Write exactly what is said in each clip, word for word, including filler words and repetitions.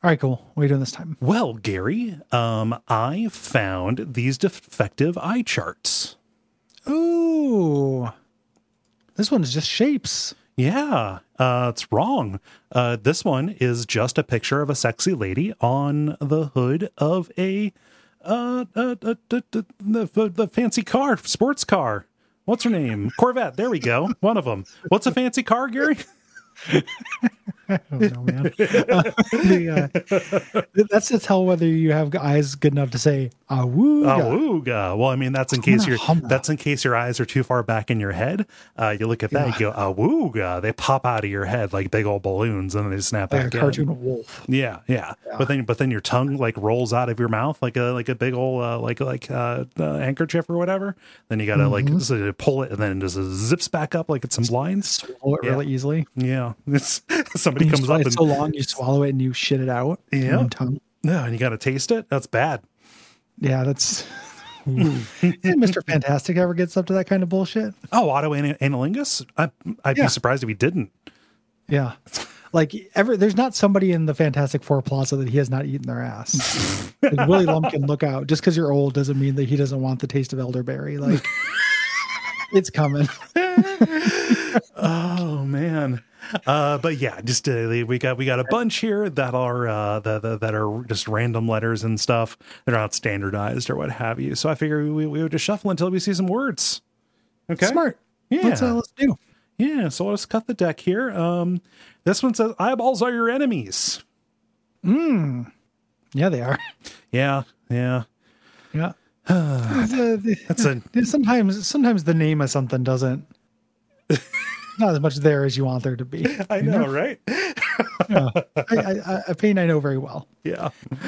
All right, cool. What are you doing this time? Well, Gary, um, I found these defective eye charts. Ooh. This one is just shapes. Yeah, uh, it's wrong. Uh, this one is just a picture of a sexy lady on the hood of a uh, uh, uh, uh, uh the, the fancy car, sports car. What's her name? Corvette. There we go. One of them. What's a fancy car, Gary? I don't know, man. Uh, the, uh, that's to tell whether you have eyes good enough to say "awooga." Awooga. Well, I mean, that's in case your that's in case your eyes are too far back in your head. Uh, you look at that, yeah. You go "awooga." They pop out of your head like big old balloons, and then they snap like back a in. cartoon wolf. Yeah, yeah, yeah. But then, but then your tongue like rolls out of your mouth like a like a big old uh, like like uh, uh, handkerchief or whatever. Then you gotta mm-hmm. like so pull it, and then it just zips back up like it's some blinds. Swallow it yeah. really easily. Yeah, it's, somebody comes up and and so long you swallow it and you shit it out. Yeah, no, and you got to taste it. That's bad. Yeah, that's. Mister Fantastic ever gets up to that kind of bullshit? Oh, Otto Analingus? I, I'd yeah. be surprised if he didn't. Yeah, like ever. There's not somebody in the Fantastic Four plaza that he has not eaten their ass. Like, Willie Lumpkin, look out! Just because you're old doesn't mean that he doesn't want the taste of elderberry. Like it's coming. Oh man. Uh, but yeah, just uh, we got we got a bunch here that are uh, that, that that are just random letters and stuff. They're not standardized or what have you. So I figure we, we would just shuffle until we see some words. Okay, smart. Yeah, let's, uh, let's do. Yeah, so let's cut the deck here. Um, this one says eyeballs are your enemies. Hmm. Yeah, they are. Yeah. Yeah. Yeah. That's a sometimes sometimes the name of something doesn't. Not as much there as you want there to be. I know, know? Right? Yeah. I, I, a pain I know very well. Yeah.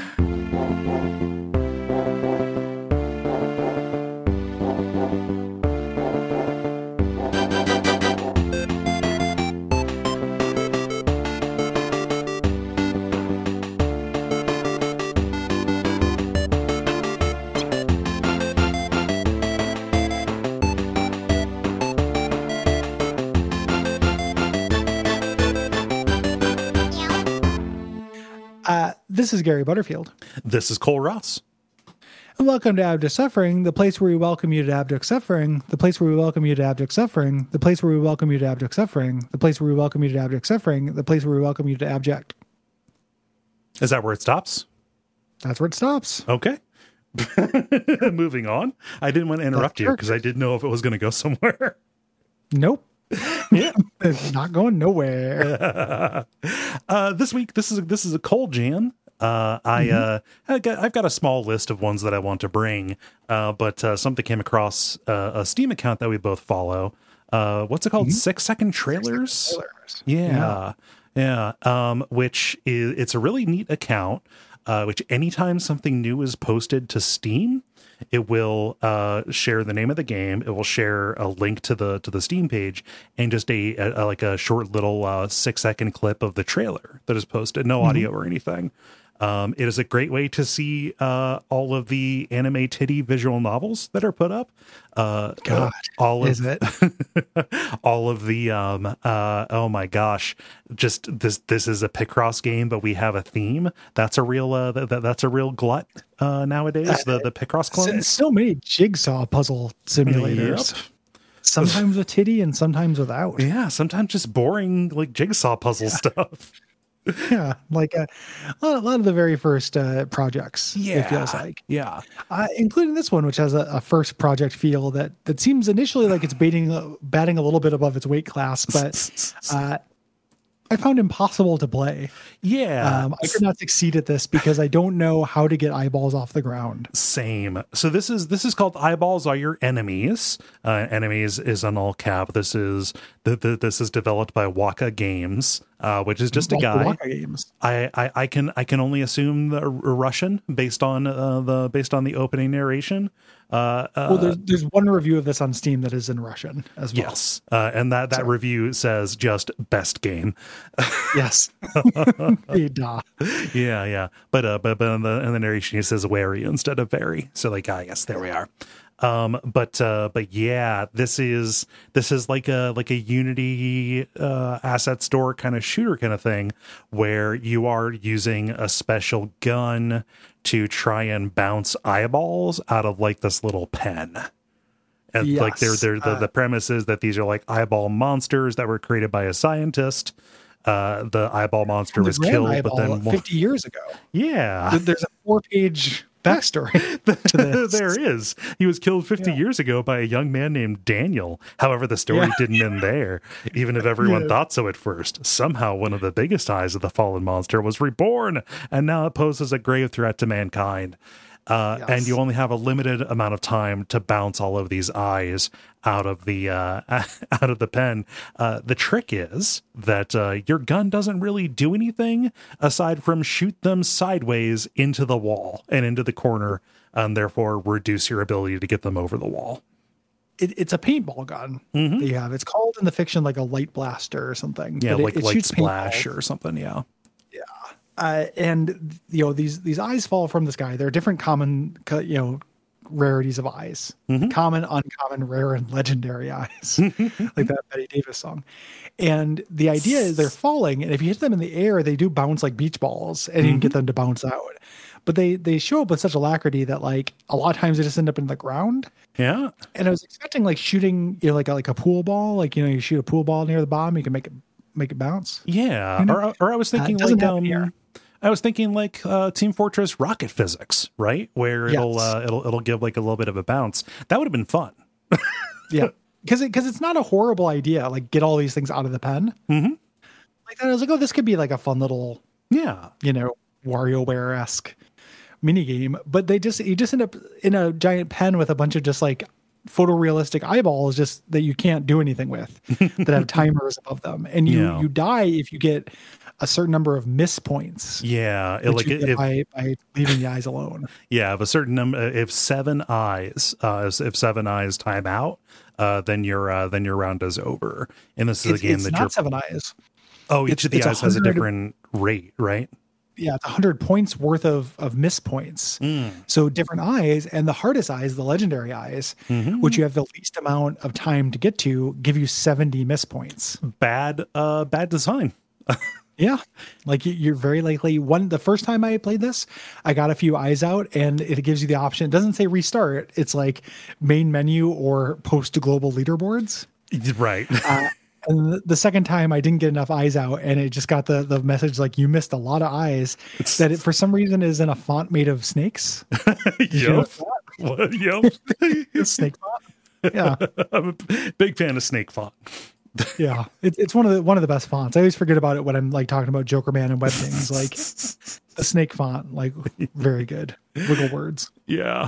Uh, this is Gary Butterfield. This is Cole Ross. And welcome to Abject Suffering, the place where we welcome you to abject suffering, the place where we welcome you to abject suffering, the place where we welcome you to abject suffering, the place where we welcome you to abject suffering, the place where we welcome you to abject. Is that where it stops? That's where it stops. Okay. Moving on. I didn't want to interrupt That's you because I didn't know if it was going to go somewhere. Nope. Yeah, it's not going nowhere. uh, this week, this is a, this is a cold jam. Uh, I mm-hmm. uh, I got, I've got a small list of ones that I want to bring, uh, but uh, something came across uh, a Steam account that we both follow. Uh, what's it called? Mm-hmm. Six second trailers. Six second trailers. Yeah, yeah. yeah. Um, which is it's a really neat account. Uh, which anytime something new is posted to Steam, it will uh, share the name of the game. It will share a link to the to the Steam page and just a, a, a like a short little uh, six second clip of the trailer that is posted. No mm-hmm. audio or anything. Um, it is a great way to see uh, all of the anime titty visual novels that are put up. Uh, God, all is of, it? all of the um, uh, oh my gosh! Just this this is a Picross game, but we have a theme. That's a real uh, that, that's a real glut uh, nowadays. Uh, the the Picross clones. So many jigsaw puzzle simulators. Yep. Sometimes with titty and sometimes without. Yeah, sometimes just boring like jigsaw puzzle yeah. stuff. Yeah, like a, a, lot, a lot of the very first uh, projects, yeah, it feels like. Yeah. Uh, including this one, which has a, a first project feel that, that seems initially like it's baiting, batting a little bit above its weight class, but uh, I found impossible to play. Yeah. Um, I could not succeed at this because I don't know how to get eyeballs off the ground. Same. So this is this is called Eyeballs Are Your Enemies. Uh, enemies is an all cap. This is the, the, this is developed by Waka Games, uh, which is just a guy. Waka Games. I, I I can I can only assume the Russian based on uh, the based on the opening narration. Uh, uh, well, there's, there's one review of this on Steam that is in Russian as well. Yes, uh, and that, that so. review says just best game. Yes. yeah, yeah. But uh, but but in the, in the narration it says wary instead of very. So like, ah, yes, there we are. Um, but uh, but yeah, this is this is like a like a Unity uh, asset store kind of shooter kind of thing, where you are using a special gun to try and bounce eyeballs out of like this little pen. And yes. like they're they're the, uh, the premise is that these are like eyeball monsters that were created by a scientist. Uh, the eyeball monster was killed, but then fifty years ago. Yeah, there's a four-page backstory to this. There is. He was killed fifty yeah. years ago by a young man named Daniel. However, the story yeah. didn't end there, even if everyone yeah. thought so at first. Somehow, one of the biggest eyes of the fallen monster was reborn, and now it poses a grave threat to mankind. Uh, yes. And you only have a limited amount of time to bounce all of these eyes out of the uh, out of the pen. Uh, the trick is that uh, your gun doesn't really do anything aside from shoot them sideways into the wall and into the corner, and therefore reduce your ability to get them over the wall. It, it's a paintball gun mm-hmm. that you have. It's called in the fiction like a light blaster or something. Yeah, but like it, it light shoots splash paintballs. or something. Yeah. Uh, and you know these these eyes fall from the sky. There are different common you know rarities of eyes: mm-hmm. common, uncommon, rare, and legendary eyes, like that Betty Davis song. And the idea is they're falling, and if you hit them in the air, they do bounce like beach balls, and mm-hmm. you can get them to bounce out. But they they show up with such alacrity that like a lot of times they just end up in the ground. Yeah. And I was expecting like shooting you know like a, like a pool ball, like you know you shoot a pool ball near the bottom, you can make it make it bounce. Yeah. You know? Or or I was thinking uh, like um. I was thinking like uh, Team Fortress rocket physics, right? Where it'll yes. uh, it'll it'll give like a little bit of a bounce. That would have been fun. Yeah, because because it, it's not a horrible idea. Like get all these things out of the pen. Mm-hmm. Like that, I was like, oh, this could be like a fun little, yeah, you know, WarioWare esque mini game. But they just you just end up in a giant pen with a bunch of just like photorealistic eyeballs, just that you can't do anything with, that have timers above them, and you yeah. you die if you get a certain number of miss points. Yeah, it, like if, by, by leaving the eyes alone. Yeah, if a certain number, if seven eyes, uh, if seven eyes time out, uh, then your uh, then your round is over. And this is it's, a game it's that not you're seven eyes. Oh, each it's, of the eyes has a different rate, right? Yeah, it's a hundred points worth of of miss points. Mm. So different eyes, and the hardest eyes, the legendary eyes, mm-hmm. which you have the least amount of time to get to, give you seventy miss points. Bad, uh, bad design. Yeah, like you're very likely one. The first time I played this, I got a few eyes out, and it gives you the option. It doesn't say restart. It's like main menu or post to global leaderboards. Right. uh, and the second time, I didn't get enough eyes out, and it just got the the message like you missed a lot of eyes. That it for some reason is in a font made of snakes. Yep. What? Yep. Snake font. Yeah, I'm a big fan of snake font. Yeah, it, it's one of the one of the best fonts. I always forget about it when I'm like talking about Joker Man and web things. Like a snake font, like very good. Wiggle words. Yeah.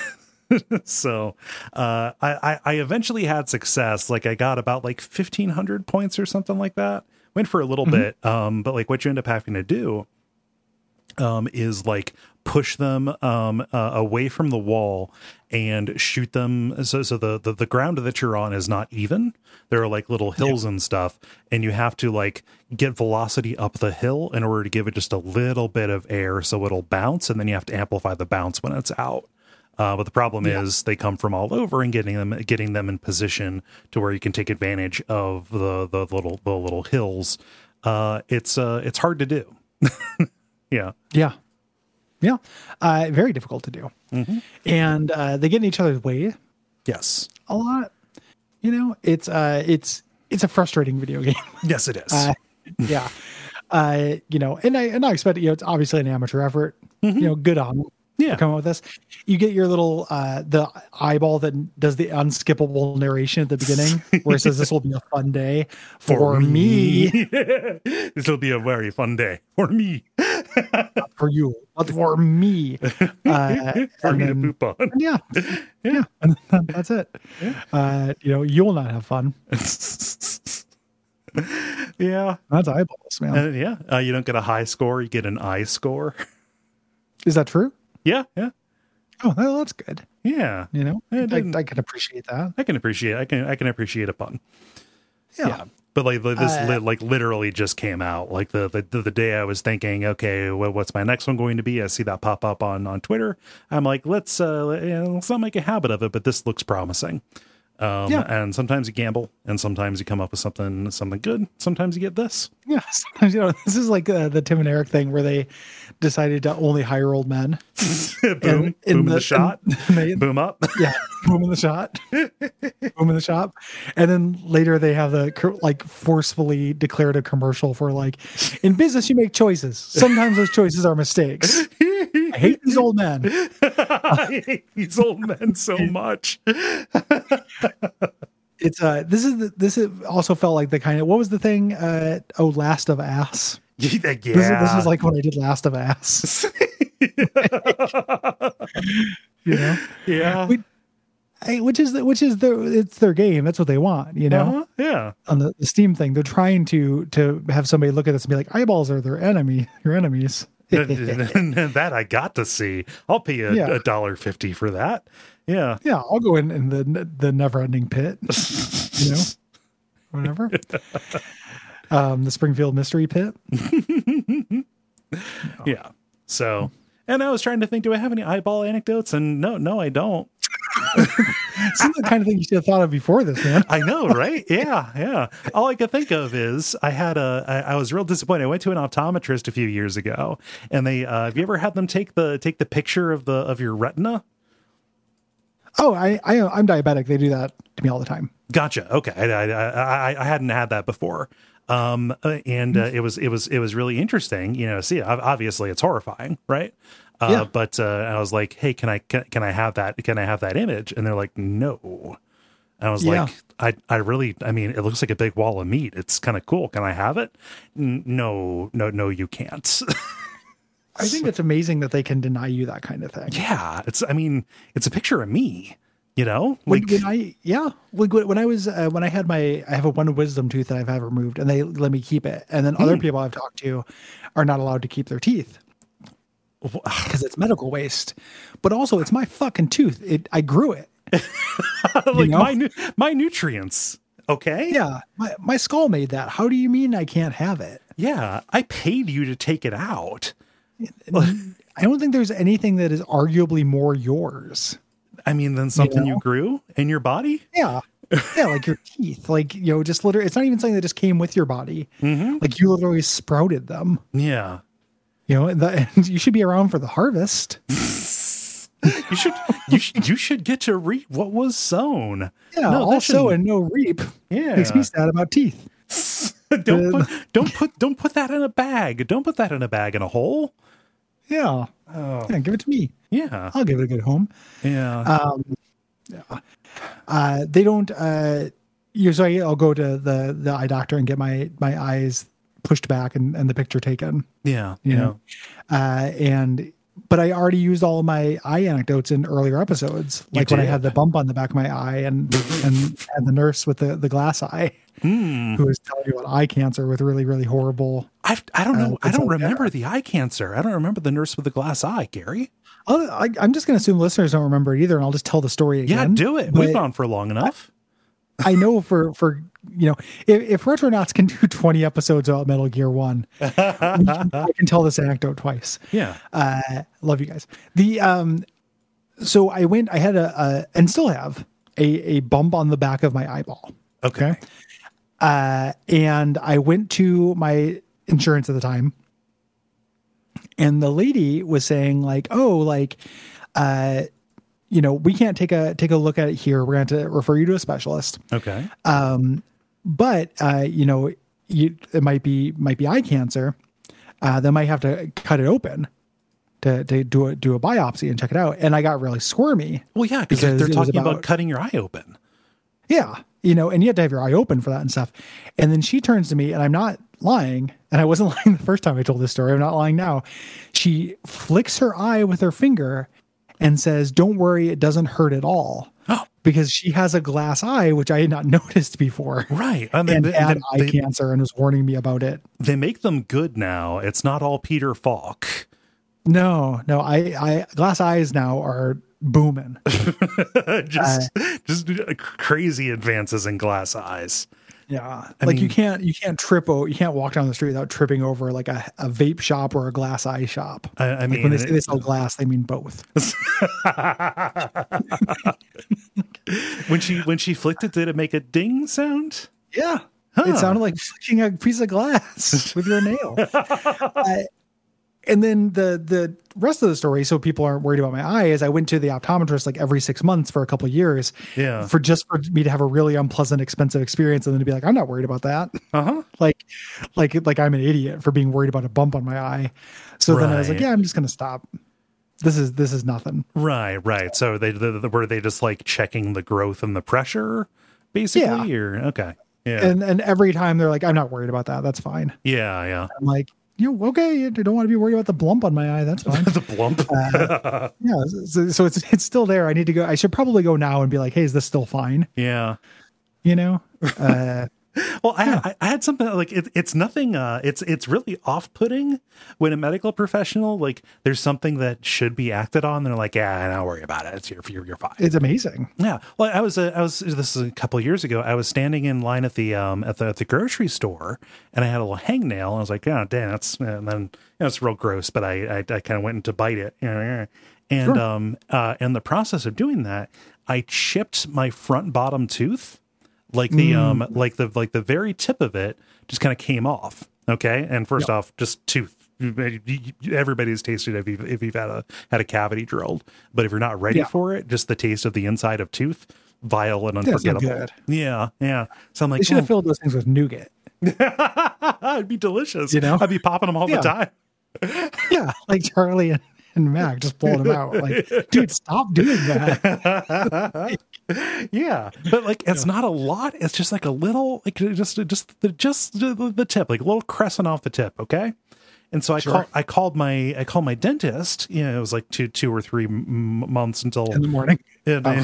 So uh, I, I eventually had success. Like I got about like fifteen hundred points or something like that. Went for a little mm-hmm. bit, um, but like what you end up having to do um, is like push them um, uh, away from the wall and shoot them. So, so the, the, the ground that you're on is not even. There are like little hills yeah. and stuff, and you have to like get velocity up the hill in order to give it just a little bit of air so it'll bounce, and then you have to amplify the bounce when it's out. Uh, but the problem yeah. is they come from all over, and getting them getting them in position to where you can take advantage of the the little the little hills. Uh, it's uh, it's hard to do. yeah. Yeah. Yeah. Uh, very difficult to do. Mm-hmm. And uh, they get in each other's way. Yes. A lot. You know, it's uh, it's it's a frustrating video game. Yes, it is. Uh, yeah. Uh, you know, and I and I expect, you know, it's obviously an amateur effort. Mm-hmm. You know, good on them. Yeah. Come up with this. You get your little uh the eyeball that does the unskippable narration at the beginning where it says this will be a fun day for, for me. me. This will be a very fun day for me. Not for you, but for me. Uh, for me then, to poop on. Yeah. Yeah. And that's it. Yeah. Uh, you know, you'll not have fun. Yeah. That's eyeballs, man. Uh, yeah. Uh, you don't get a high score, you get an eye score. Is that true? Yeah, yeah. Oh, well, that's good. Yeah, you know, I, I, I can appreciate that. I can appreciate. I can. I can appreciate a pun. Yeah. yeah. But like like this, Uh, li- like literally just came out. Like the, the the day I was thinking, okay, well, what's my next one going to be? I see that pop up on on Twitter. I'm like, let's uh, you know, let's not make a habit of it, but this looks promising. Um, Yeah. And sometimes you gamble, and sometimes you come up with something something good. Sometimes you get this. Yeah, sometimes, you know, this is like uh, the Tim and Eric thing where they decided to only hire old men. boom, And in boom in the- the shot, and they- boom up. Yeah, boom in the shot, boom in the shop, and then later they have the co- like forcefully declared a commercial for like, in business you make choices. Sometimes those choices are mistakes. I hate these old men. I hate these old men so much. It's uh, this is the, this is also felt like the kind of, what was the thing? Uh, oh, Last of Ass. Yeah, This, is, this is like when I did Last of Ass. You know, yeah, We- I, which is the, which is the it's their game. That's what they want. You know. uh-huh. yeah. On the, the Steam thing, they're trying to to have somebody look at this and be like, eyeballs are their enemy, your enemies. That I got to see. I'll pay a, Yeah. a dollar fifty for that. Yeah. Yeah, I'll go in in the the never ending pit, you know, whatever. Um, the Springfield Mystery Pit. Yeah. So, and I was trying to think, do I have any eyeball anecdotes? And no, no, I don't. Seems the kind of thing you should have thought of before this, man. I know, right? Yeah, yeah. All I could think of is I had a. I, I was real disappointed. I went to an optometrist a few years ago, and they. Uh, have you ever had them take the take the picture of the of your retina? Oh, I, I I'm diabetic. They do that to me all the time. Gotcha. Okay, I I, I, I hadn't had that before, um, uh, and uh, it was it was it was really interesting. You know, see, obviously it's horrifying, right? Uh, Yeah. But uh, I was like, hey, can I can, can I have that? Can I have that image? And they're like, no. And I was Yeah. like, I I really, I mean, it looks like a big wall of meat. It's kind of cool. Can I have it? N- No, no, no, you can't. I think it's amazing that they can deny you that kind of thing. Yeah, it's. I mean, it's a picture of me. You know, When, like when I yeah, like when when I was uh, when I had my I have a one wisdom tooth that I've had removed, and they let me keep it, and then other Hmm. people I've talked to are not allowed to keep their teeth because it's medical waste. But also, it's my fucking tooth. It I grew it. like know? my nu- my nutrients. Okay. Yeah, my my skull made that. How do you mean I can't have it? Yeah, I paid you to take it out. I don't think there's anything that is arguably more yours. I mean, then something you, know? grew in your body. Yeah. Yeah, like your teeth. Like, you know, just literally, it's not even something that just came with your body. Mm-hmm. Like, you literally sprouted them. Yeah, You know, and, the, and you should be around for the harvest. you should you should you should get to reap what was sown. Yeah, No, that also shouldn't- and no reap. Yeah, Makes me sad about teeth. don't put don't put don't put that in a bag. Don't put that in a bag in a hole. Yeah. Oh. Yeah, give it to me. Yeah, I'll give it a good home. yeah. Um, yeah. Uh, they don't, uh, usually I'll go to the, the eye doctor and get my, my eyes pushed back and, and the picture taken, yeah, you yeah. know? Uh, and, but I already used all of my eye anecdotes in earlier episodes, You like when I did? had the bump on the back of my eye and, and, and the nurse with the, the glass eye Hmm. who was telling you about eye cancer with really, really horrible. I I don't know. Uh, I it's don't like remember the eye cancer. I don't remember the nurse with the glass eye, Gary. I'll, I, I'm just going to assume listeners don't remember it either. And I'll just tell the story Yeah, again. do it. But We've gone for long enough. I know for, for, you know, if, if Retronauts can do twenty episodes about Metal Gear One, we can, I can tell this anecdote twice. Yeah. Uh, love you guys. The, um, so I went, I had a, a and still have a, a bump on the back of my eyeball. Okay. Okay. Uh, and I went to my insurance at the time, and the lady was saying like, oh, like, uh, you know, we can't take a, take a look at it here. We're going to have to refer you to a specialist. Okay. Um, but, uh, you know, you, it might be, might be eye cancer. Uh, they might have to cut it open to, to do a, do a biopsy and check it out. And I got really squirmy. Well, yeah, because Because they're it was talking about, about- cutting your eye open. Yeah. You know, and you have to have your eye open for that and stuff. And then she turns to me, and I'm not lying. And I wasn't lying the first time I told this story. I'm not lying now. She flicks her eye with her finger and says, don't worry, it doesn't hurt at all. Oh. Because she has a glass eye, which I had not noticed before. Right. I mean, And they, had they- eye they- cancer and was warning me about it. they make them good now. It's not all Peter Falk. No, no, I, I glass eyes now are booming. just, just crazy advances in glass eyes. Yeah, I like you mean- can't you can't trip o- you can't walk down the street without tripping over like a, a vape shop or a glass eye shop. I, I Like mean, when they say it- they sell glass, they mean both. when she when she flicked it, did it make a ding sound? Yeah, Huh. it sounded like flicking a piece of glass with your nail. uh, and then the the rest of the story, so people aren't worried about my eye, is I went to the optometrist like every six months for a couple of years. Yeah. For just for me to have a really unpleasant, expensive experience, and then to be like, I'm not worried about that. Uh huh. like, like, like I'm an idiot for being worried about a bump on my eye. So then I was like, Right. yeah, I'm just gonna stop. This is this is nothing. Right, right. So they the, the, were they just like checking the growth and the pressure, basically, or okay, yeah, And and every time they're like, I'm not worried about that. That's fine. yeah, yeah. I'm like, you know, okay, you don't want to be worried about the blump on my eye. That's fine. The blump. Uh, yeah. So, so it's it's still there. I need to go. I should probably go now and be like, hey, is this still fine? Yeah. You know. Uh, Well, I, I I had something like it, it's nothing. Uh, it's it's really off putting when a medical professional like there's something that should be acted on. They're like, yeah, don't worry about it. It's your you're, you're fine. it's amazing. Yeah. Well, I was uh, I was this is a couple of years ago. I was standing in line at the um at the at the grocery store, and I had a little hangnail. I was like, oh, damn, that's and then you know, it's real gross, but I I, I kind of went in to bite it, and Sure. um uh in the process of doing that, I chipped my front bottom tooth. Like the um like the like the very tip of it just kind of came off. Okay. And first Yep. off, just tooth. Everybody's tasted it if you've if you've had a had a cavity drilled. But if you're not ready Yeah. for it, just the taste of the inside of tooth, vile and Yeah, it's not unforgettable. good. Yeah, yeah. So I'm They like, should have oh, filled those things with nougat. it'd be delicious. You know? I'd be popping them all Yeah. the time. Yeah, like Charlie and, and Mac just pulling them out. Like, dude, stop doing that. Yeah, but like it's not a lot. It's just like a little, like just just the just the, the tip, like a little crescent off the tip. Okay, and so I Sure. called I called my I called my dentist. You know, it was like two two or three m- months until In the morning. and I-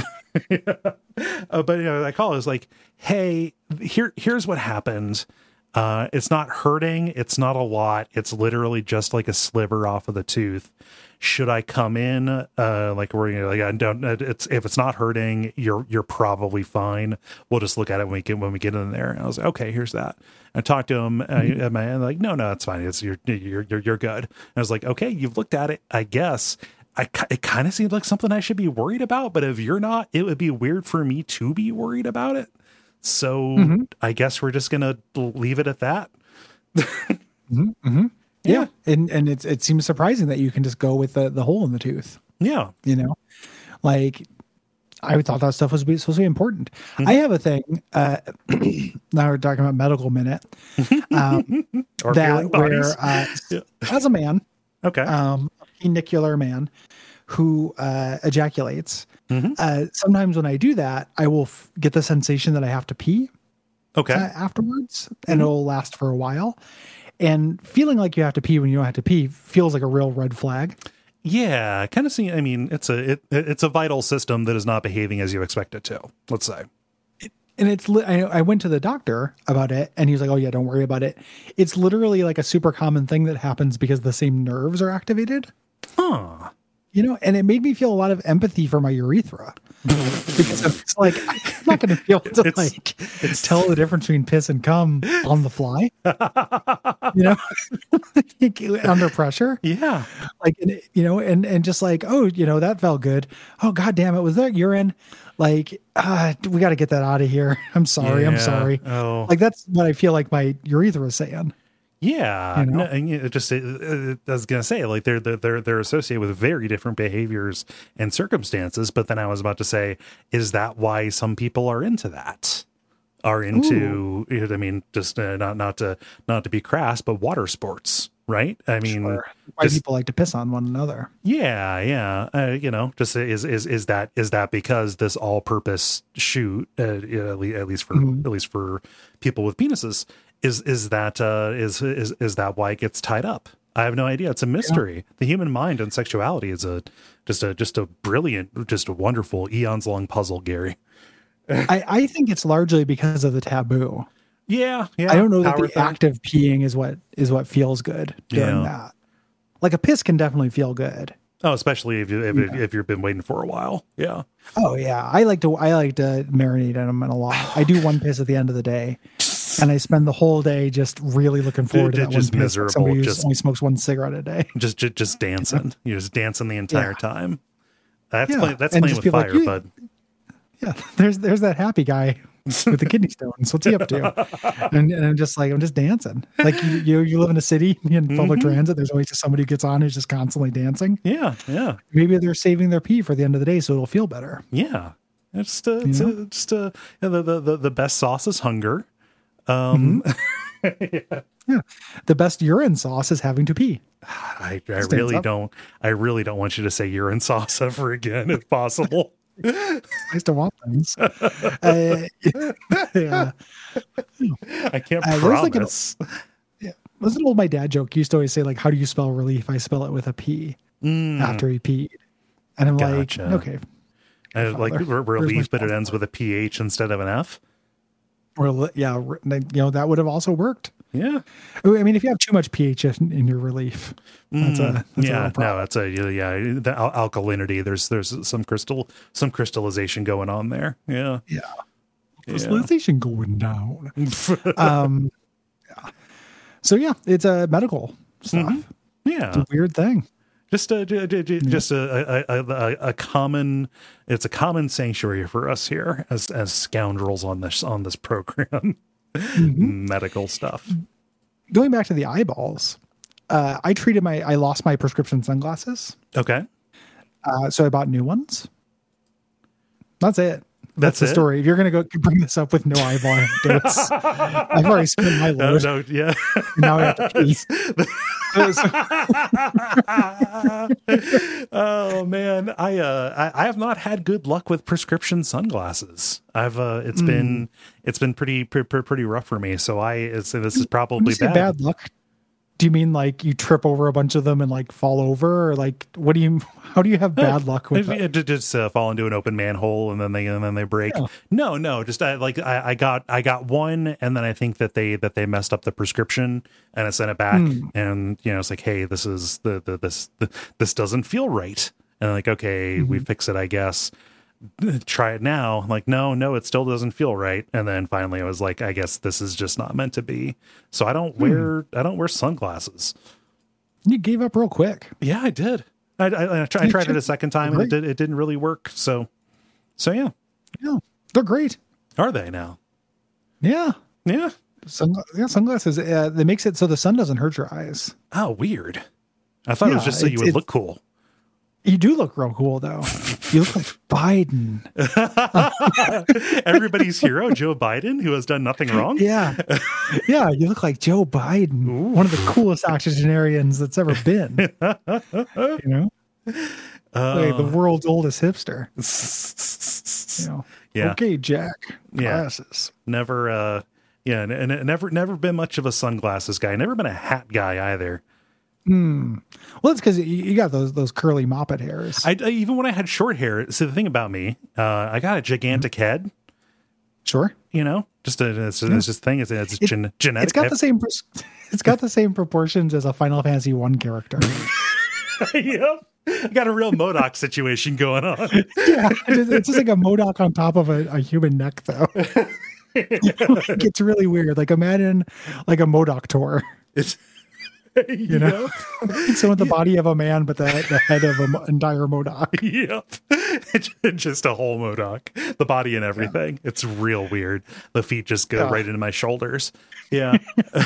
uh, but you know, I call it was like, hey, here here's what happened. Uh, it's not hurting. It's not a lot. It's literally just like a sliver off of the tooth. Should I come in? Uh, like we're you know, like I don't. It's if it's not hurting, you're you're probably fine. We'll just look at it when we get when we get in there. And I was like, okay, here's that. I talked to him. Mm-hmm. uh, and like, no, no, it's fine. It's you're you're you're you're good. And I was like, okay, you've looked at it. I guess. I it kind of seems like something I should be worried about. But if you're not, it would be weird for me to be worried about it. So Mm-hmm. I guess we're just gonna leave it at that. Mm-hmm, mm-hmm. Yeah. And and it's it seems surprising that you can just go with the, the hole in the tooth, Yeah. you know? Like I thought that stuff was supposed to be important. Mm-hmm. I have a thing, uh now we're talking about medical minute. Um Or that feeling bodies. where uh Yeah. as a man, Okay. um a penicular man who uh ejaculates, Mhm. uh sometimes when I do that, I will f- get the sensation that I have to pee. Okay. uh, afterwards, and it'll last for a while. And feeling like you have to pee when you don't have to pee feels like a real red flag. Yeah, kind of see. I mean, it's a it, it's a vital system that is not behaving as you expect it to. Let's say. And it's li- I, I went to the doctor about it, and he was like, "Oh yeah, don't worry about it. It's literally like a super common thing that happens because the same nerves are activated." Huh. You know, and it made me feel a lot of empathy for my urethra because it's like I'm not going to be able to It's- like tell the difference between piss and cum on the fly. You know, under pressure. Yeah. Like, and it- you know, and and just like, oh, you know, that felt good. Oh, god damn it, was that urine? Like, uh, we got to get that out of here. I'm sorry. I'm Yeah. sorry. Oh. Like that's what I feel like my urethra is saying. Yeah, You know? no, and it just it, it, I was gonna say like they're they're they're associated with very different behaviors and circumstances. But then I was about to say, is that why some people are into that? Are into I mean, just uh, not not to not to be crass, but water sports, right? I mean, Sure. Why just- people like to piss on one another. yeah, yeah. Uh, you know, just is is is that is that because this all-purpose shoot, uh, you know, at le- at least for Mhm. at least for people with penises, is is that uh, is is is that why it gets tied up? I have no idea. It's a mystery. The human mind and sexuality is a just a just a brilliant, just a wonderful eons long puzzle, Gary. I, I think it's largely because of the taboo. Yeah, yeah. I don't know that power the thing. act of peeing is what is what feels good during Yeah. that. Like a piss can definitely feel good. Oh, especially if you if, Yeah. if you've been waiting for a while. Yeah. Oh yeah, I like to I like to marinate in them in a lot. I do one piss at the end of the day, and I spend the whole day just really looking forward Dude, to that just one. miserable, Somebody who just- only smokes one cigarette a day. Just, just, just dancing. You're just dancing the entire Yeah. time. That's Yeah. play, that's And playing just with be like, fire, "You- bud. Yeah, there's there's that happy guy with the kidney stones. What's he up to? And, and I'm just like, I'm just dancing. Like you, you, you live in a city in public Mhm. transit. There's always just somebody who gets on who's just constantly dancing. Yeah, yeah, Maybe they're saving their pee for the end of the day, so it'll feel better. yeah. It's uh, it's, You uh, just uh, yeah, the, the the the best sauce is hunger. Um, Yeah, the best urine sauce is having to pee. I, I Stands really up. don't. I really don't want you to say urine sauce ever again, if possible. I used to want things. Uh, yeah, I can't Uh, there's like an- promise. was an old my dad joke. He used to always say like, "How do you spell relief?" I spell it with a P Mm, after he peed, and I'm Gotcha. like, okay, I like Father, re- where's my relief, but it sauce? ends with a ph instead of an f. or yeah, re- you know that would have also worked. Yeah, I mean, if you have too much pH in, in your relief, that's a Mm, that's a yeah. real No, problem. that's a yeah. yeah, The al- alkalinity. There's there's some crystal some crystallization going on there. Yeah. Yeah. Yeah. Crystallization going down. um, yeah. So yeah, it's a medical stuff. Mhm. Yeah. It's a weird thing. Just a ju- ju- ju- just a, a, a, a, a common it's a common sanctuary for us here as as scoundrels on this on this program. Mm-hmm. Medical stuff. Going back to the eyeballs, uh, I treated my I lost my prescription sunglasses, Okay. uh, so I bought new ones. That's it. That's the it? story. If you're gonna go bring this up with no eyeball anecdotes, I've already spent my No, load. no, yeah. Now I have to pee. Oh man, I uh I, I have not had good luck with prescription sunglasses. I've uh it's Hmm. been it's been pretty pretty, pretty rough for me. So I it's, this is When probably you say bad. bad luck, do you mean like you trip over a bunch of them and like fall over, or like what do you? How do you have bad luck with It- that? it just uh, fall into an open manhole and then they and then they break. Yeah. No, no, just I like I, I got I got one and then I think that they that they messed up the prescription and I sent it back Hmm. and you know it's like, hey, this is the, the this the, this doesn't feel right. And I'm like, okay, we Mm-hmm. fix it, I guess. Try it now. I'm like, no, no, it still doesn't feel right. And then finally I was like, I guess this is just not meant to be. So I don't Hmm. wear I don't wear sunglasses. You gave up real quick. Yeah, I did. I, I, I, tried, I tried it a second time and it, did, it didn't really work. So, so yeah. Yeah, they're great. Are they now? Yeah, Yeah. Sun, yeah, sunglasses. Uh, that makes it so the sun doesn't hurt your eyes. Oh, weird. I thought it was Yeah, just so you it's- would it's- look cool. You do look real cool though. You look like Biden. Everybody's hero, Joe Biden, who has done nothing wrong. Yeah, yeah. You look like Joe Biden, one of the coolest octogenarians that's ever been. You know, like the Uh, world's oldest hipster. You know. yeah. Okay, Jack. Yeah. Glasses. Never, uh, yeah, and, and never, never been much of a sunglasses guy. Never been a hat guy either. Hmm. Well, it's because you, you got those those curly moppet hairs. I, I even when I had short hair. So the thing about me, uh, I got a gigantic head. sure. You know, just a, it's, it's just a thing. It's, it's It- gen, genetic. It's got the same. pers- It's got the same proportions as a Final Fantasy One character. Yep. I got a real MODOK situation going on. Yeah, it's, it's just like a Modoc on top of a, a human neck, though. Like, it's really weird. Like imagine like a Modoc tour. It's You know, so with the body of a man, but the the head of an entire Modoc. Yep. Just a whole MODOK. The body and everything. It's real weird. The feet just go Yeah. right into my shoulders. Yeah.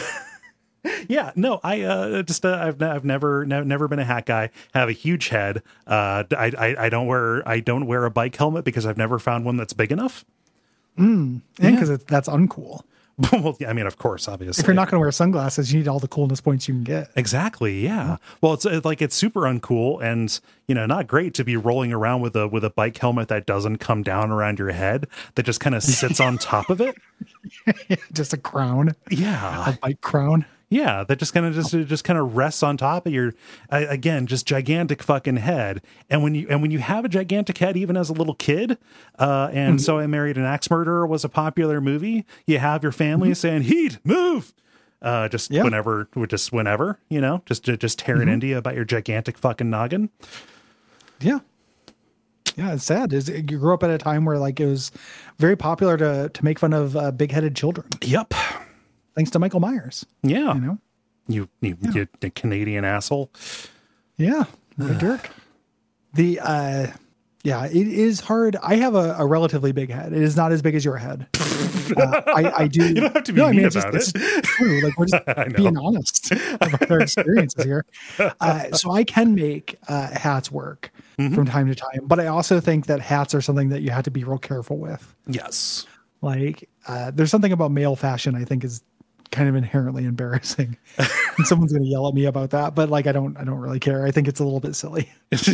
Yeah, no, I uh, just uh, I've I've never ne- never been a hat guy. Have a huge head. Uh, I, I I don't wear I don't wear a bike helmet because I've never found one that's big enough. And because it's that's uncool. Well, yeah, I mean, of course, obviously. If you're not going to wear sunglasses, you need all the coolness points you can get. Exactly. Yeah. Well, it's, it's like it's super uncool and you know not great to be rolling around with a with a bike helmet that doesn't come down around your head that just kind of sits on top of it. Just a crown, Yeah. a bike crown. Yeah, that just kind of just just kind of rests on top of your uh, again just gigantic fucking head. And when you and when you have a gigantic head, even as a little kid, uh, and Mm-hmm. so I Married an Axe Murderer was a popular movie. You have your family saying "Heat, move," uh, just Mm-hmm. Yeah. whenever, just whenever, you know, just just tearing Mm-hmm. into you about your gigantic fucking noggin. Yeah. Yeah, it's sad. Is you grew up at a time where like it was very popular to to make fun of uh, big-headed children. Yep. thanks to Michael Myers. Yeah. You know? You, you, Yeah. you the Canadian asshole. Yeah. What a jerk. The, uh, yeah, it is hard. I have a, a relatively big head. It is not as big as your head. Uh, I, I do. You don't have to be no, I mean mean, it's about just, it. It's true. Like we're just I know. being honest about our experiences here. Uh, so I can make uh, hats work Mhm. from time to time, but I also think that hats are something that you have to be real careful with. Yes. Like uh, there's something about male fashion I think is kind of inherently embarrassing, and someone's going to yell at me about that. But like I don't, I don't really care. I think it's a little bit silly.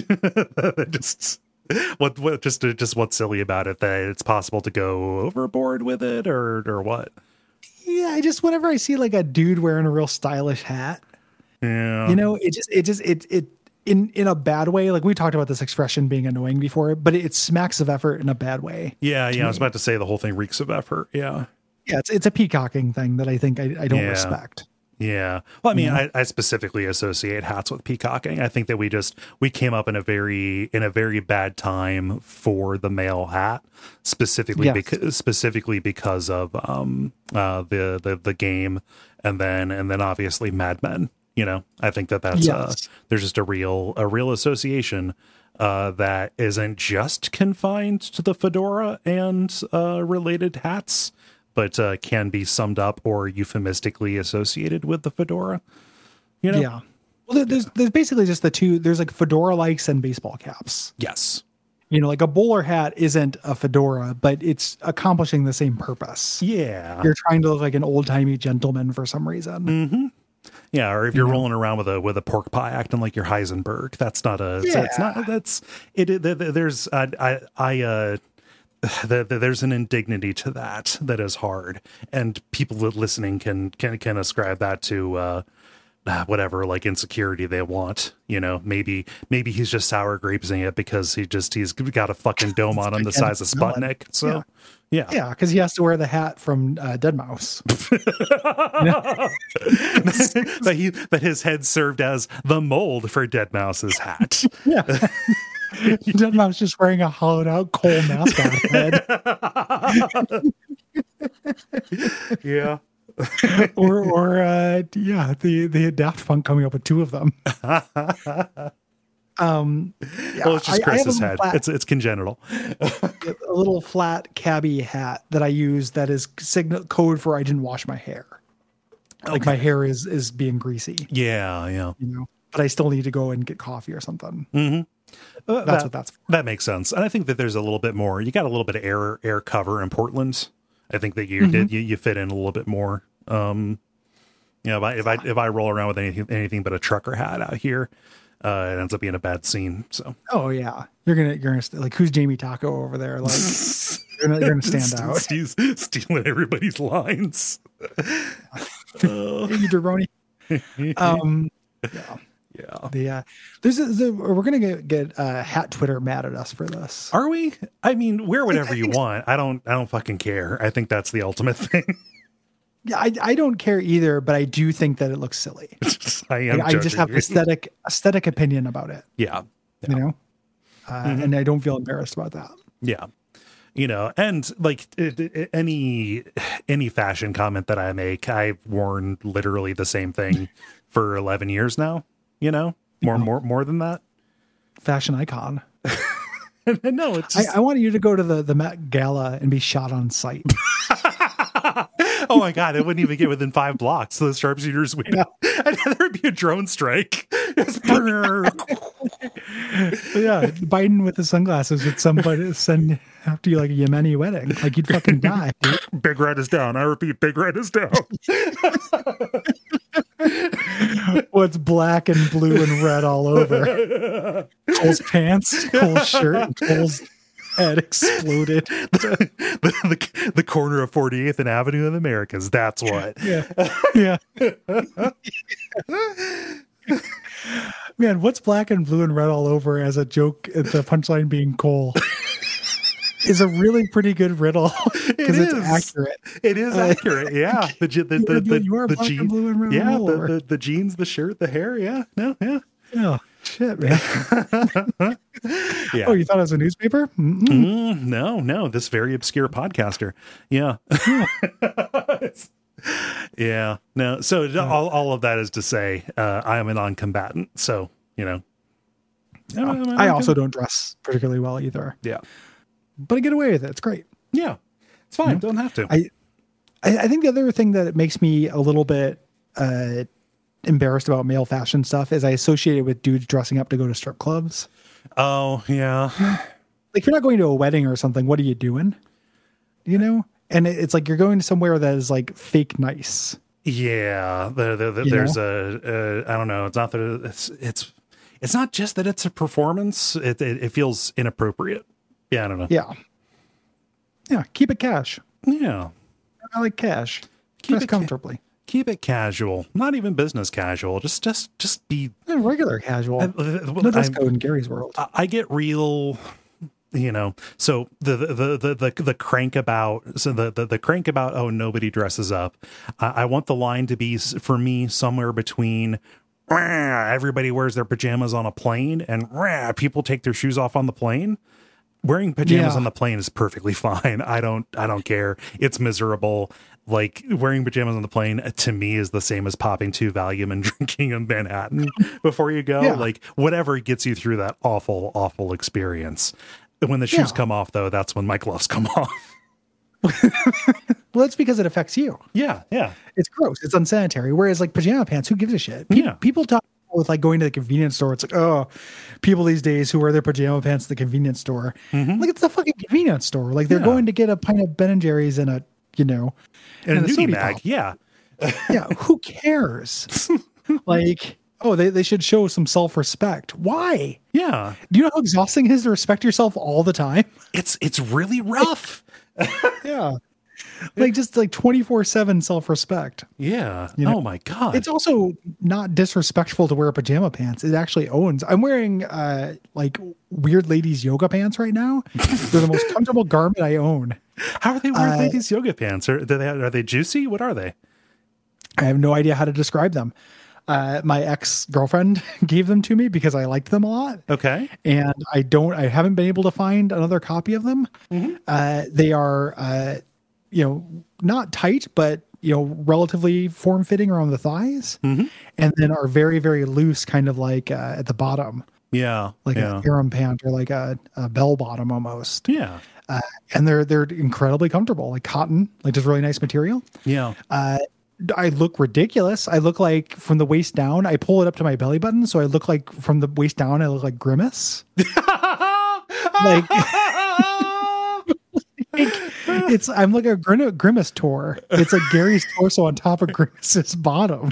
just what what just just what's silly about it, that it's possible to go overboard with it, or or what? Yeah, I just whenever I see like a dude wearing a real stylish hat, Yeah. you know, it just it just it it in in a bad way. Like we talked about this expression being annoying before, but it, it smacks of effort in a bad way. Yeah, yeah. I was me. about to say the whole thing reeks of effort. Yeah. Yeah, it's it's a peacocking thing that I think I, I don't Yeah. respect. Yeah. Well, I mean, Yeah. I, I specifically associate hats with peacocking. I think that we just we came up in a very in a very bad time for the male hat, specifically Yes. because specifically because of um uh the the the game, and then and then obviously Mad Men. You know, I think that that's uh, Yes. there's just a real a real association uh that isn't just confined to the fedora and uh related hats, but uh, can be summed up or euphemistically associated with the fedora. You know? Yeah. Well, there- there's there's basically just the two. There's like fedora likes and baseball caps. Yes. You know, like a bowler hat isn't a fedora, but it's accomplishing the same purpose. Yeah. You're trying to look like an old timey gentleman for some reason. Mm-hmm. Yeah. Or if you're You know? rolling around with a with a pork pie, acting like you're Heisenberg, that's not a. It's, it's not. That's it. it there- there's I I, I uh. The, the, there's an indignity to that that is hard, and people that listening can can can ascribe that to uh, uh, whatever like insecurity they want. You know, maybe maybe he's just sour grapesing it because he just he's got a fucking dome on him the size of Sputnik. So yeah, Yeah, because he has to wear the hat from uh, Dead Mouse. that he that his head served as the mold for Dead Mouse's hat. Yeah. Dead Mouse just wearing a hollowed out coal mask on his head. Yeah. or or uh yeah, the the Daft Punk coming up with two of them. Um yeah, Well, it's just I- I have Chris's a head. flat- It's it's congenital. a little flat cabbie hat that I use that is signal code for I didn't wash my hair. Like my hair is is being greasy, Yeah, yeah. you know. But I still need to go and get coffee or something. Mm-hmm. Uh, That's that, what that's for. that makes sense, and I think that there's a little bit more. You got a little bit of air air cover in Portland. I think that you Mm-hmm. did you, you fit in a little bit more. Um, you know, if I if I if I roll around with anything anything but a trucker hat out here, uh, it ends up being a bad scene. So Oh yeah. You're gonna you're gonna st- like who's Jamie Taco over there? Like you're gonna, you're gonna stand out. Steve's stealing everybody's lines. Uh, Hey, you jabroni. Um yeah. yeah. The uh there's a, the, we're gonna get, get uh hat Twitter mad at us for this. Are we? I mean, wear whatever you want. I don't. I don't fucking care. I think that's the ultimate thing. Yeah, I I don't care either, but I do think that it looks silly. I am. Like, I just judging have you. aesthetic aesthetic opinion about it. Yeah. You know? Uh, and I don't feel embarrassed about that. Yeah. You know, and like it, it- any any fashion comment that I make, I've worn literally the same thing for eleven years now. You know, more more more than that. Fashion icon. No, it's just, I, I want you to go to the, the Met Gala and be shot on sight. oh my god, it wouldn't even get within five blocks. So the sharpshooters would. Yeah. I'd rather be a drone strike. Just Yeah, Biden with the sunglasses would somebody send after you like a Yemeni wedding. Like you'd fucking die. Big Red is down. I repeat, Big Red is down. What's black and blue and red all over. Cole's pants, Cole's shirt, and Cole's head exploded. the, the, the corner of forty-eighth and Avenue of the Americas. That's what. Yeah. Yeah. Man, what's black and blue and red all over as a joke at the punchline being Cole is a really pretty good riddle because it's is. accurate. It is Uh, accurate. Yeah. The the the, You the, are- the, you are the black and jeans. blue and red Yeah. all The, over. the the jeans, the shirt, the hair. Yeah. No. Yeah. Oh, shit, man. Yeah. Oh, you thought it was a newspaper? Mm-mm. Mm, no, no, this very obscure podcaster. Yeah. Yeah. No. So all, all of that is to say, uh, I am a non-combatant. So, you know, Yeah. I also don't dress particularly well either. Yeah. But I get away with it. It's great. Yeah. It's fine. Yeah. Don't have to. I, I I think the other thing that makes me a little bit uh, embarrassed about male fashion stuff is I associate it with dudes dressing up to go to strip clubs. Oh, yeah. Like, you're not going to a wedding or something. What are you doing? You know? And it, it's like you're going to somewhere that is like fake nice. Yeah. The, the, the, there's know? a, a, I don't know. It's not that it's, it's, it's not just that it's a performance. It, it, it feels inappropriate. Yeah. I don't know. Yeah. Yeah. Keep it cash. Yeah. I like cash. Keep Dress it ca- comfortably. Keep it casual, not even business casual. Just, just, just be Yeah, regular casual. I, no dress code in Gary's world. I, I get real, you know. So the the the the the crank about so the the, the crank about oh nobody dresses up. I, I want the line to be for me somewhere between "Rah, everybody wears their pajamas on a plane and "Rah, people take their shoes off on the plane." Wearing pajamas Yeah. on the plane is perfectly fine. I don't I don't care. It's miserable. Like, wearing pajamas on the plane to me is the same as popping two Valium and drinking a Manhattan before you go. Yeah. Like, whatever gets you through that awful, awful experience. When the shoes Yeah. come off, though, that's when my gloves come off. Well, that's because it affects you. Yeah, yeah. It's gross. It's unsanitary. Whereas like pajama pants, who gives a shit? Pe- Yeah. People talk with like going to the convenience store. It's like, oh, people these days who wear their pajama pants at the convenience store. Like, it's the fucking convenience store. Like, they're Mm-hmm. Yeah. going to get a pint of Ben and Jerry's and a, you know, And, and a a nudie soda mag, pop. yeah. Yeah, who cares? Like, oh, they, they should show some self-respect. Why? Yeah. Do you know how exhausting it is to respect yourself all the time? It's it's really rough. Yeah. Like, just like twenty-four seven self-respect. Yeah. You know, oh my God. It's also not disrespectful to wear pajama pants. It actually owns. I'm wearing uh like weird ladies yoga pants right now. They're the most comfortable garment I own. How are they wearing uh, ladies yoga pants? Are, do they, are they juicy? What are they? I have no idea how to describe them. Uh, my ex-girlfriend gave them to me because I liked them a lot. Okay. And I don't, I haven't been able to find another copy of them. Uh, they are, uh, you know, not tight, but, you know, relatively form fitting around the thighs, and then are very, very loose, kind of like uh, at the bottom, Yeah. like yeah. a harem pant or like a, a bell bottom almost. Yeah. Uh, and they're, they're incredibly comfortable, like cotton, like just really nice material. Yeah. Uh, I look ridiculous. I look like from the waist down, I pull it up to my belly button. So I look like from the waist down, I look like Grimace. Like, it's, I'm like a Grim- Grimace tour. It's like Gary's torso on top of Grimace's bottom,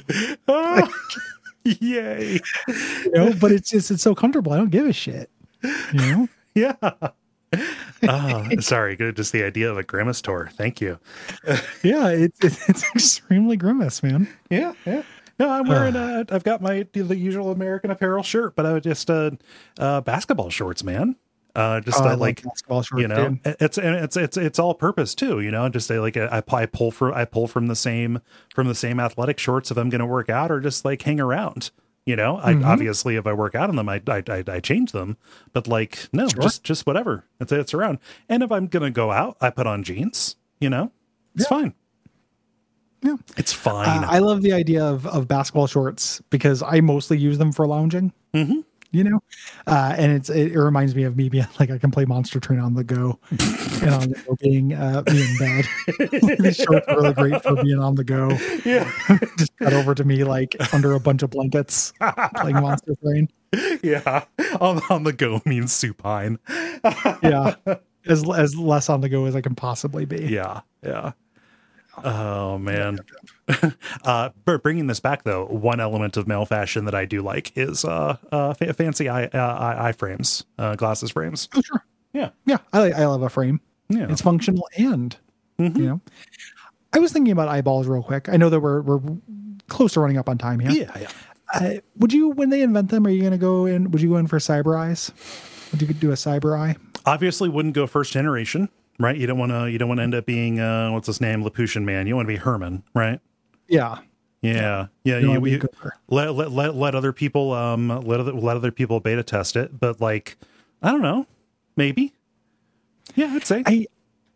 Yay. you know, but it's just, it's so comfortable. I don't give a shit, you know? Yeah. Oh, sorry. Good. Just the idea of a Grimace tour. Thank you. Yeah. It's, it's, it's extremely Grimace, man. Yeah. Yeah. No, I'm wearing, uh, I've got my, the usual American Apparel shirt, but I would just, uh, uh, basketball shorts, man. Uh, just Oh, I uh, love like, basketball shorts, you know, dude. it's, and it's, it's, it's all purpose too, you know, just uh, like I, I pull from, I pull from the same, from the same athletic shorts if I'm going to work out or just like hang around. You know, I Mhm. obviously if I work out in them, I I I, I change them, but like no, Sure. just just whatever. It's it's around. And if I'm gonna go out, I put on jeans. You know, it's Yeah. fine. Yeah. It's fine. Uh, I love the idea of, of basketball shorts because I mostly use them for lounging, hmm you know, uh, and it's, it, it reminds me of me being like, I can play Monster Train on the go and on the go being, uh, me in bed. These shorts are really great for being on the go. Yeah, Just cut over to me like under a bunch of blankets playing Monster Train. yeah. On on the go means supine. Yeah. As, as less on the go as I can possibly be. Yeah, yeah. Oh man. uh, but bringing this back though, one element of male fashion that I do like is uh, uh fa- fancy eye uh, eye eye frames, uh, glasses frames. Oh, sure. Yeah, Yeah. I like, I love a frame. yeah. It's functional and, Mhm. you know, I was thinking about eyeballs real quick. I know that we're, we're close to running up on time here. yeah, yeah. Uh, would you, when they invent them, are you going to go in? Would you go in for cyber eyes? Would you do a cyber eye? Obviously wouldn't go first generation, right? You don't want to you don't want to end up being uh what's his name, Laputan man. You want to be Herman, right? Yeah. Yeah, yeah. You You, wanna be you- Cooper. let, let let let other people um let other let other people beta test it, but like I don't know, maybe. Yeah, I'd say. I,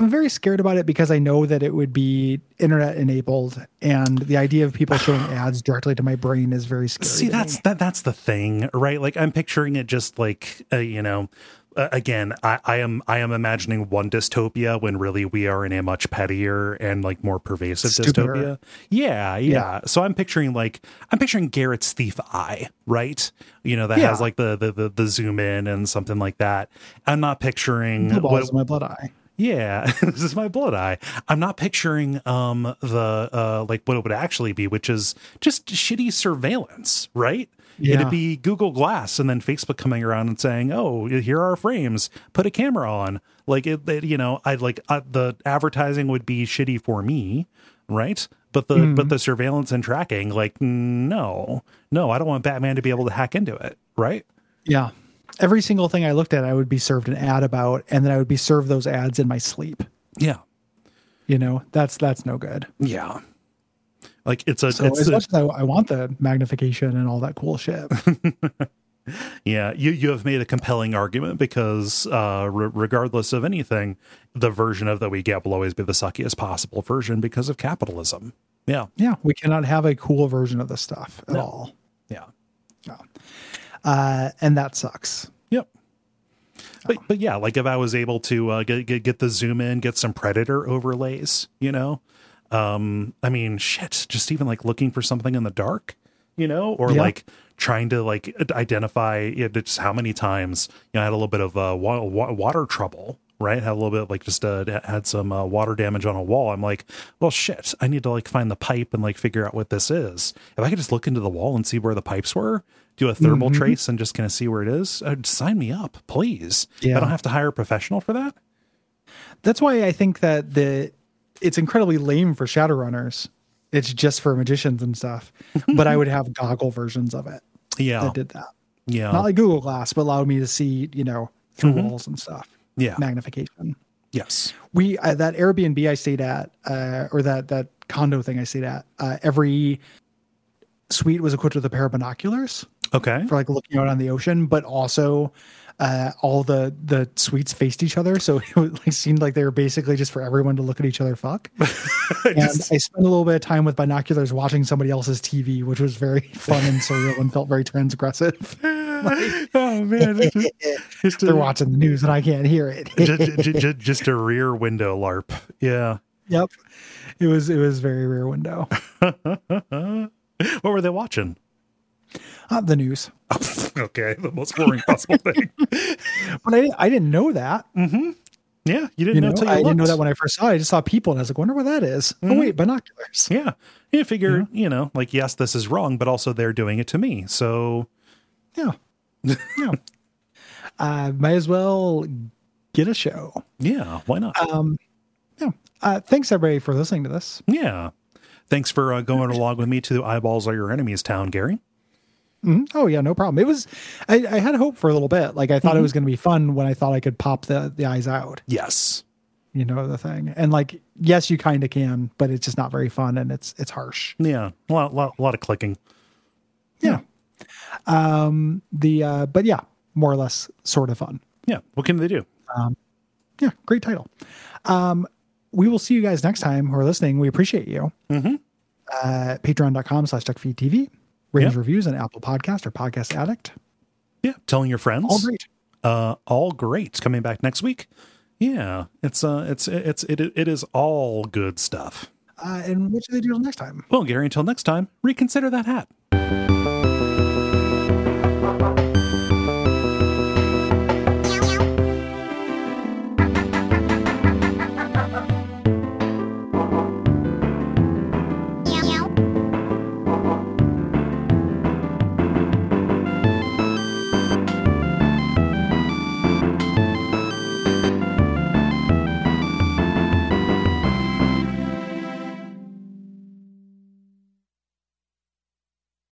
I'm very scared about it because I know that it would be internet enabled, and the idea of people showing ads directly to my brain is very scary. See, that's me. that that's the thing, right? Like I'm picturing it just like uh, you know, uh, again, I, I am I am imagining one dystopia when really we are in a much pettier and like more pervasive Stupider. dystopia. Yeah, yeah, Yeah. So I'm picturing like I'm picturing Garrett's Thief Eye, right? You know, that Yeah. has like the, the the the zoom in and something like that. I'm not picturing Blue balls what, in my blood eye. yeah, this is my blood eye. I'm not picturing um the uh like what it would actually be, which is just shitty surveillance, right? Yeah. It'd be Google Glass and then Facebook coming around and saying, "Oh, here are our frames. Put a camera on." Like it, it you know, I'd like uh, the advertising would be shitty for me, right? But the Mhm. but the surveillance and tracking, like no, no, I don't want Batman to be able to hack into it, right? Yeah. Every single thing I looked at, I would be served an ad about, and then I would be served those ads in my sleep. Yeah, You know, that's that's no good. yeah. Like it's a So it's as a, much as I, I want the magnification and all that cool shit, Yeah, you, you have made a compelling argument because uh, re- regardless of anything, the version of that we get will always be the suckiest possible version because of capitalism. Yeah, yeah, we cannot have a cool version of this stuff at No. all. yeah, No. Uh, and that sucks. yep. But but yeah, like if I was able to uh, get, get get the zoom in, get some predator overlays, you know, um, I mean, shit, just even like looking for something in the dark, you know, or Yeah. like trying to like identify it, just how many times you know I had a little bit of uh, wa- wa- water trouble. Right, had a little bit like just uh, had some uh, water damage on a wall. I'm like, well, shit, I need to like find the pipe and like figure out what this is. If I could just look into the wall and see where the pipes were, do a thermal Mhm. trace and just kind of see where it is, uh, sign me up, please. Yeah. I don't have to hire a professional for that. That's why I think that the it's incredibly lame for Shadowrunners. It's just for magicians and stuff. But I would have goggle versions of it Yeah, that did that. yeah, Not like Google Glass, but allowed me to see, you know, through Mhm. walls and stuff. yeah, Magnification. yes, We uh, that Airbnb I stayed at, uh, or that that condo thing I stayed at. Uh, every suite was equipped with a pair of binoculars okay. for like looking out on the ocean, but also uh, all the the suites faced each other, so it was, like, seemed like they were basically just for everyone to look at each other fuck. And Just- I spent a little bit of time with binoculars watching somebody else's T V, which was very fun and surreal and felt very transgressive. oh man, it's just, just They're a, watching the news and I can't hear it. just, just, just a rear window LARP. Yeah. Yep, it was it was very rear window. What were they watching? Uh, the news, Okay, the most boring possible thing. but I I didn't know that. Mm-hmm. Yeah, you didn't You know know, until you I didn't know looked. that when I first saw it. I just saw people and I was like, wonder what that is. Mhm. Oh wait, binoculars. Yeah, you figure, you know, like yes, this is wrong, but also they're doing it to me. So Yeah, yeah. Uh, might as well get a show. yeah, why not? Um, yeah. Uh, thanks everybody for listening to this. Yeah. Thanks for uh, going along with me to Eyeballs Are Your Enemies Town, Gary. Mhm. Oh yeah, no problem. It was. I, I had hope for a little bit. Like I thought it was going to be fun when I thought I could pop the the eyes out. Yes. You know the thing, and like yes, you kind of can, but it's just not very fun and it's it's harsh. Yeah. A lot, lot, lot of clicking. Yeah. Um. The uh. But yeah, more or less sort of fun. Yeah. What can they do? Yeah. Great title. Um. We will see you guys next time who are listening. We appreciate you. Mm-hmm. Uh, Patreon.com slash DuckFeedTV. Ratings, Yeah. reviews on Apple Podcast or Podcast Addict. Yeah. Telling your friends. All great. Uh, all great. Coming back next week. Yeah. It's uh, it's it's it it is all good stuff. Uh, and what should they do till next time? Well, Gary, until next time, reconsider that hat.